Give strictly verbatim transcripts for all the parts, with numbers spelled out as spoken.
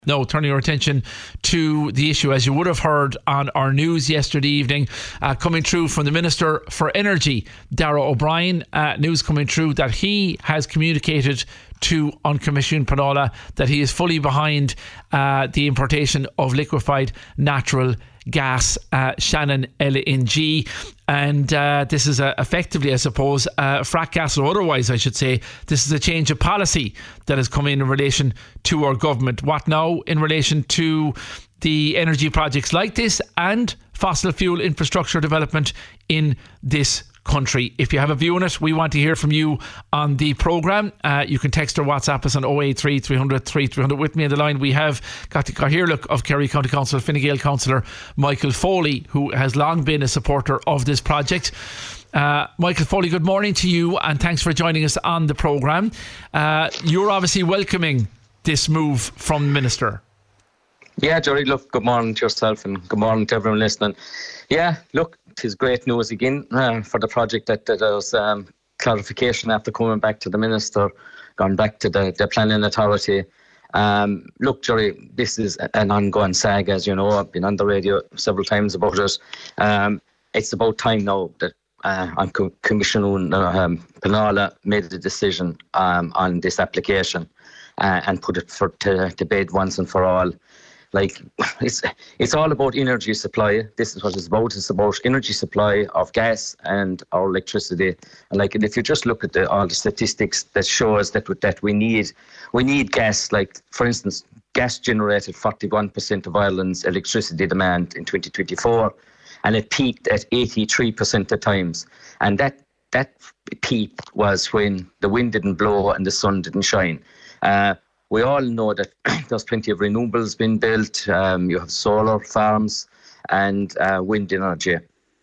No, turning your attention to the issue, as you would have heard on our news yesterday evening, uh, coming through from the Minister for Energy, Darragh O'Brien, uh, news coming through that he has communicated to An Comisiún Pleanála that he is fully behind uh, the importation of liquefied natural gas, uh, Shannon L N G, and uh, this is uh, effectively, I suppose, uh, frack gas or otherwise, I should say, this is a change of policy that has come in in relation to our government. What now in relation to the energy projects like this and fossil fuel infrastructure development in this country? If you have a view on it, we want to hear from you on the programme. Uh, you can text or WhatsApp us on oh eight three, three hundred, three three hundred. With me on the line, we have got the Cathaoirleach of Kerry County Council, Fine Gael councillor Michael Foley, who has long been a supporter of this project. Uh, Michael Foley, good morning to you and thanks for joining us on the programme. Uh, you're obviously welcoming this move from the Minister. Yeah, Jerry, look, good morning to yourself and good morning to everyone listening. Yeah, look, it is great news again uh, for the project that, that there was um, clarification after coming back to the Minister, gone back to the, the Planning Authority. Um, look, Jerry, this is an ongoing saga, as you know. I've been on the radio several times about it. Um, it's about time now that uh, An Comisiún um, Pleanála made the decision um, on this application uh, and put it for to, to bed once and for all. Like, it's it's all about energy supply. This is what it's about. It's about energy supply of gas and our electricity. And like, if you just look at the, all the statistics that show us that that we need we need gas. Like, for instance, gas generated forty-one percent of Ireland's electricity demand in twenty twenty-four, and it peaked at eighty-three percent at times. And that that peak was when the wind didn't blow and the sun didn't shine. Uh, We all know that there's plenty of renewables being built. Um, you have solar farms and uh, wind energy.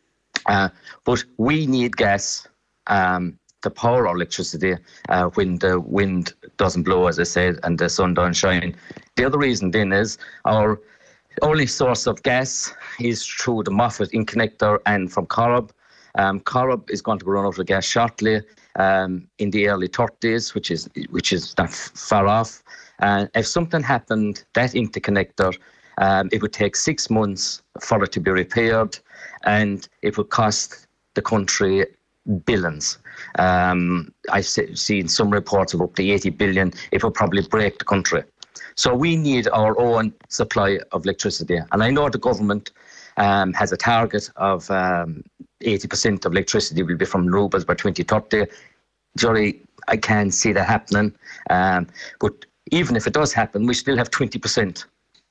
Uh, but we need gas um, to power our electricity uh, when the wind doesn't blow, as I said, and the sun don't shine. The other reason then is our only source of gas is through the Moffat Interconnector and from Corrib. Um, Corrib is going to run out of gas shortly. Um, in the early thirties, which is which is not f- far off. And uh, if something happened, that interconnector, um, it would take six months for it to be repaired, and it would cost the country billions. Um, I've seen some reports of up to eighty billion. It would probably break the country. So we need our own supply of electricity. And I know the government um, has a target of um, eighty percent of electricity will be from renewables by twenty thirty. Jerry, I can't see that happening. Um, but even if it does happen, we still have twenty percent.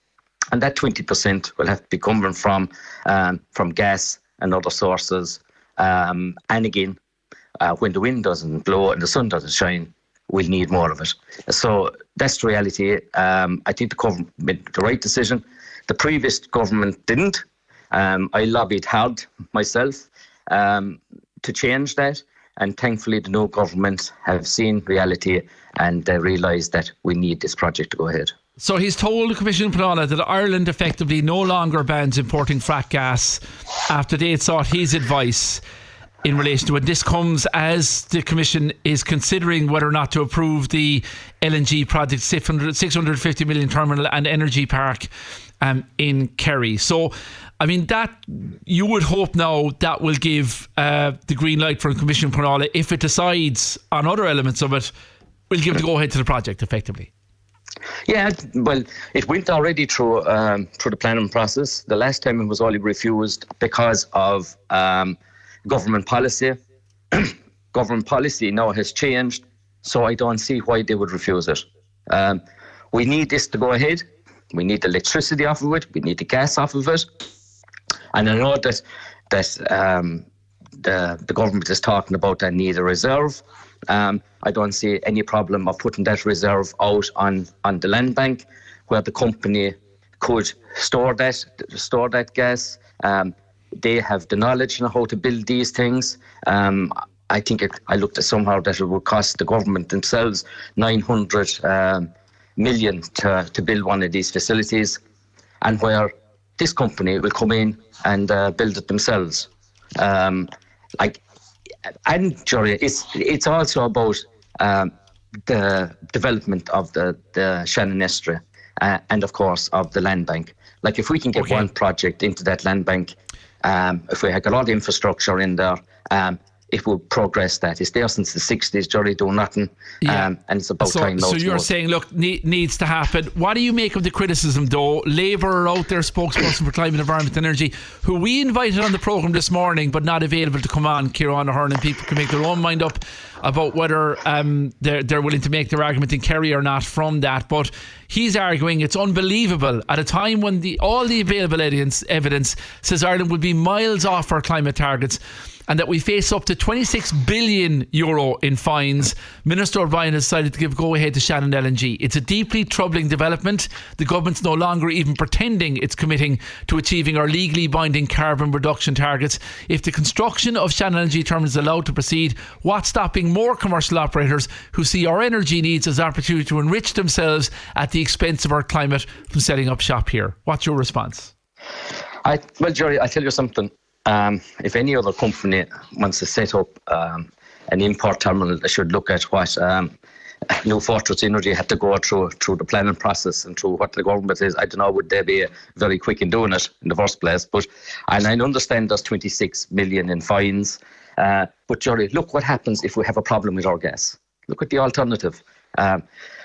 And that twenty percent will have to be coming from um, from gas and other sources. Um, and again, uh, when the wind doesn't blow and the sun doesn't shine, we'll need more of it. So that's the reality. Um, I think the government made the right decision. The previous government didn't. Um, I lobbied hard myself um, to change that. And thankfully, the new government have seen reality and they realise that we need this project to go ahead. So he's told the Comisiún Pleanála that Ireland effectively no longer bans importing frack gas after they had sought his advice in relation to it. This comes as the Commission is considering whether or not to approve the L N G project, six hundred fifty million terminal and energy park um, in Kerry. So, I mean, that you would hope now that will give uh, the green light for Comisiún Pleanála. If it decides on other elements of it, will give the go ahead to the project effectively. Yeah, well, it went already through um, through the planning process. The last time it was only refused because of um, government policy. Government policy now has changed, so I don't see why they would refuse it. Um, we need this to go ahead. We need the electricity off of it. We need the gas off of it. And I know that that um, the the government is talking about that need a reserve. Um, I don't see any problem of putting that reserve out on, on the land bank, where the company could store that store that gas. Um, they have the knowledge on how to build these things. Um, I think it, I looked at somehow that it would cost the government themselves nine hundred um, million to to build one of these facilities, and where this company will come in and uh, build it themselves. Um, like, and Jerry, it's it's also about um, the development of the, the Shannon Estuary. uh, and of course of the land bank. Like if we can get okay. one project into that land bank, um, if we had got all the infrastructure in there, um, it will progress that. It's there since the sixties, Jerry, doing nothing. Yeah. Um, and it's about so, time now. So you're saying, look, ne- needs to happen. What do you make of the criticism, though? Labour are out there, spokesperson for Climate, Environment and Energy, who we invited on the programme this morning, but not available to come on, Ciarán Ahern, and people can make their own mind up about whether um, they're, they're willing to make their argument in Kerry or not from that. But he's arguing it's unbelievable at a time when the all the available evidence, evidence says Ireland would be miles off our climate targets, and that we face up to twenty-six billion euro in fines. Minister O'Brien has decided to give go-ahead to Shannon L N G. It's a deeply troubling development. The government's no longer even pretending it's committing to achieving our legally binding carbon reduction targets. If the construction of Shannon L N G terminal is allowed to proceed, what's stopping more commercial operators who see our energy needs as an opportunity to enrich themselves at the expense of our climate from setting up shop here? What's your response? I, well, Jerry, I'll tell you something. Um, if any other company wants to set up um, an import terminal, they should look at what um, New Fortress Energy had to go through through the planning process and through what the government is. I don't know, would they be very quick in doing it in the first place? But and I understand there's twenty-six million in fines. Uh, but Jerry, look what happens if we have a problem with our gas. Look at the alternative. Um,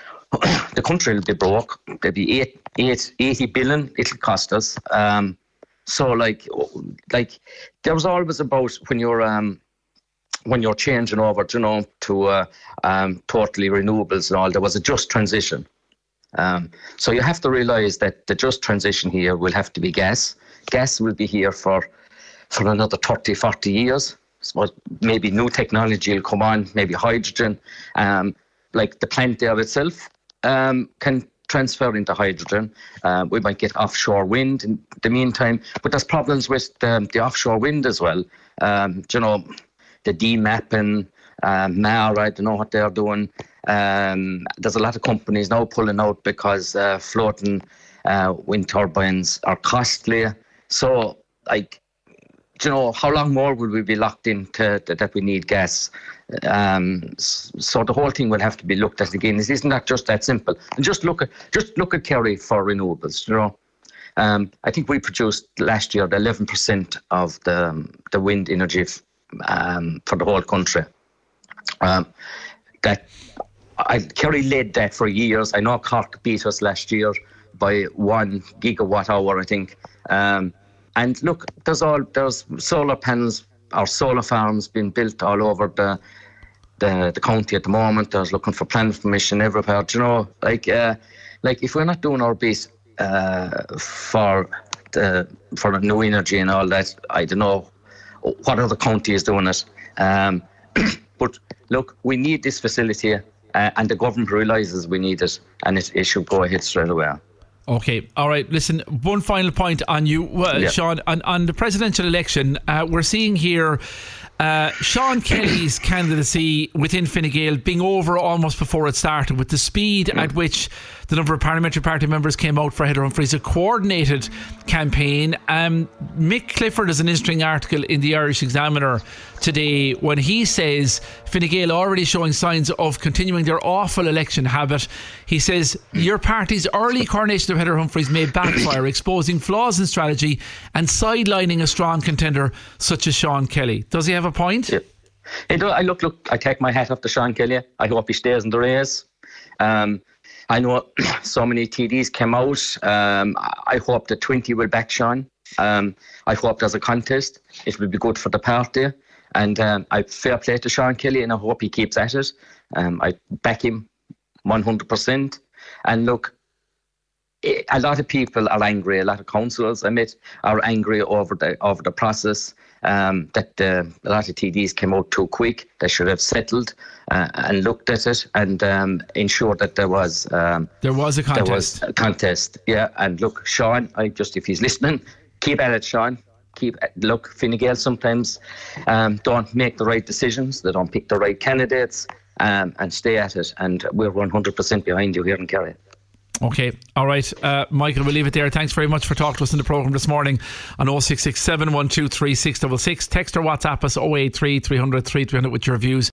the country will be broke. There'll be eight, eight, eighty billion. It'll cost us. Um, So like, like there was always about when you're um, when you're changing over, you know, to uh, um, totally renewables and all. There was a just transition. Um, so you have to realise that the just transition here will have to be gas. Gas will be here for for another thirty, forty years. So maybe new technology will come on. Maybe hydrogen. Um, like the plant there itself um, can transfer into hydrogen. Uh, we might get offshore wind in the meantime, but there's problems with um, the offshore wind as well. Um, you know, the D MAP and um, M A R, I don't know what they're doing. Um, there's a lot of companies now pulling out because uh, floating uh, wind turbines are costly. So, like, you know, how long more will we be locked into to, that we need gas? Um, so the whole thing will have to be looked at again. It isn't that just that simple. And just look at just look at Kerry for renewables. You know, um, I think we produced last year eleven percent of the um, the wind energy um, for the whole country. Um, that I, Kerry led that for years. I know Cork beat us last year by one gigawatt hour, I think. Um, and look, there's all there's solar panels or solar farms being built all over the the, the county at the moment. There's looking for planning permission everywhere. You know, like uh, like if we're not doing our bit uh, for the for the new energy and all that, I don't know what other county is doing it. Um, but look, we need this facility, uh, and the government realises we need it, and it, it should go ahead straight away. Okay, all right. Listen, one final point on you, uh, yeah. Sean. On, on the presidential election, uh, we're seeing here uh, Sean Kelly's candidacy within Fine Gael being over almost before it started, with the speed mm. at which the number of parliamentary party members came out for Heather Humphreys, a coordinated campaign. Um, Mick Clifford has an interesting article in the Irish Examiner today when he says Fine Gael already showing signs of continuing their awful election habit. He says your party's early coronation of Heather Humphreys may backfire, exposing flaws in strategy and sidelining a strong contender such as Sean Kelly. Does he have a point? Yeah. Hey, I look, look, I take my hat off to Sean Kelly. I hope he stays in the race. Um, I know so many T Ds came out. Um, I hope the twenty will back Sean. Um, I hope there's a contest. It will be good for the party. And um, I fair play to Sean Kelly, and I hope he keeps at it. Um, I back him one hundred percent. And look, a lot of people are angry. A lot of councillors, I met, are angry over the over the process. Um, that uh, a lot of T Ds came out too quick. They should have settled uh, and looked at it and um, ensured that there was um, there was a contest. There was a contest, yeah. And look, Sean, I just if he's listening, keep at it, Sean. Keep look, Fine Gael sometimes um, don't make the right decisions. They don't pick the right candidates, um, and stay at it. And we're one hundred percent behind you here in Kerry. Okay, all right, uh, Michael, we'll leave it there. Thanks very much for talking to us in the programme this morning on oh six six, seven one two, three six six six. Text or WhatsApp us oh eight three, three hundred, three three hundred with your views.